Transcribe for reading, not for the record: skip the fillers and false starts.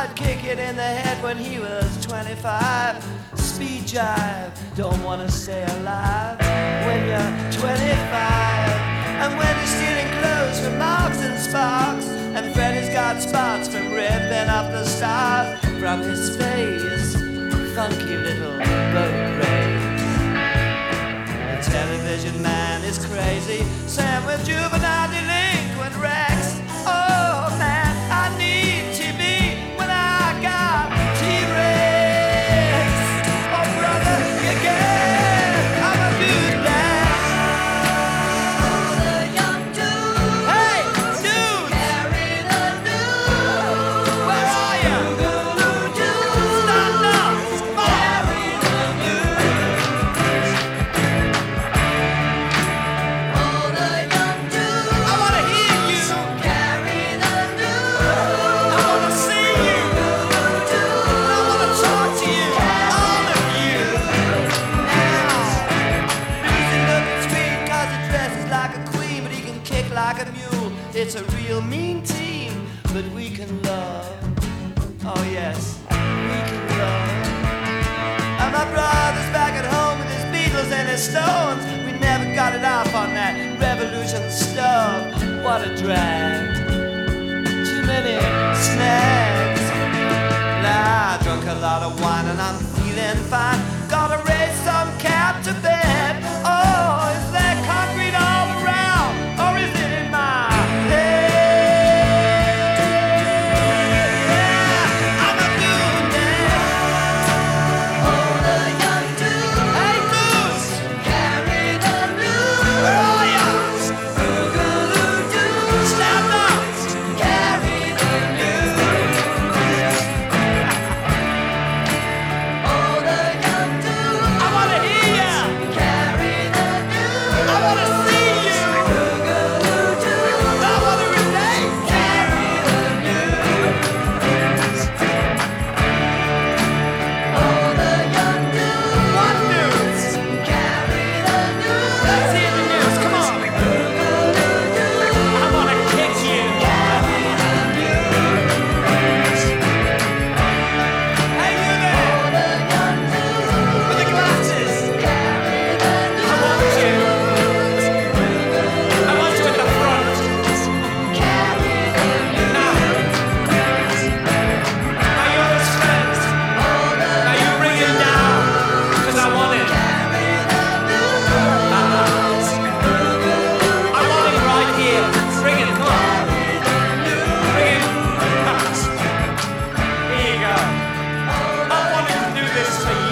kick it in the head when he was 25. Speed jive, don't wanna stay alive when you're 25. And when you're stealing clothes from Marks and Sparks, and Freddy's got spots from ripping up the stars from his face, funky little boat race. The television man is crazy, Sam with juvenile delinquent Rex. Oh man, I need TV when I got T-Rex. Oh brother, you get, I'm a good lad. All the young dudes, Hey, dude, carry the news. where are you? Stand up, come on. Carry the news. All the young dudes, I wanna hear you, carry the news. I wanna see you, I wanna talk to you, all of you. Now, easy looking sweet 'cause he dresses like a queen, but he can kick like a mule. It's a real mean team, but we can love. Oh yes, we can love. And my brother's back at home with his Beatles and his Stones. We never got it off on that revolution stuff. What a drag. Too many snags. Nah, I drunk a lot of wine and I'm feeling fine. Gotta raise some cap to bed. Oh, is there concrete all around? Or is it in my head? Yeah, I'm a good man. All the young dudes, Hey, dudes, carry the news. where are ya? Boogaloo-doo, Stand up. carry the news. All the young dudes, I wanna hear ya. carry the news. I wanna see you. Boogaloo-doo, I wanna relate. carry the news. All the young dudes, What news? carry the news. Let's hear the news. Come on. I wanna kick you. Hey, you there with the glasses. I want you. I want you at the front. Now. Now you're his friends. Now you bring him down, 'cause I want him. I want him right here. Bring him, come on. Bring him. Here you go. I wanted to do this for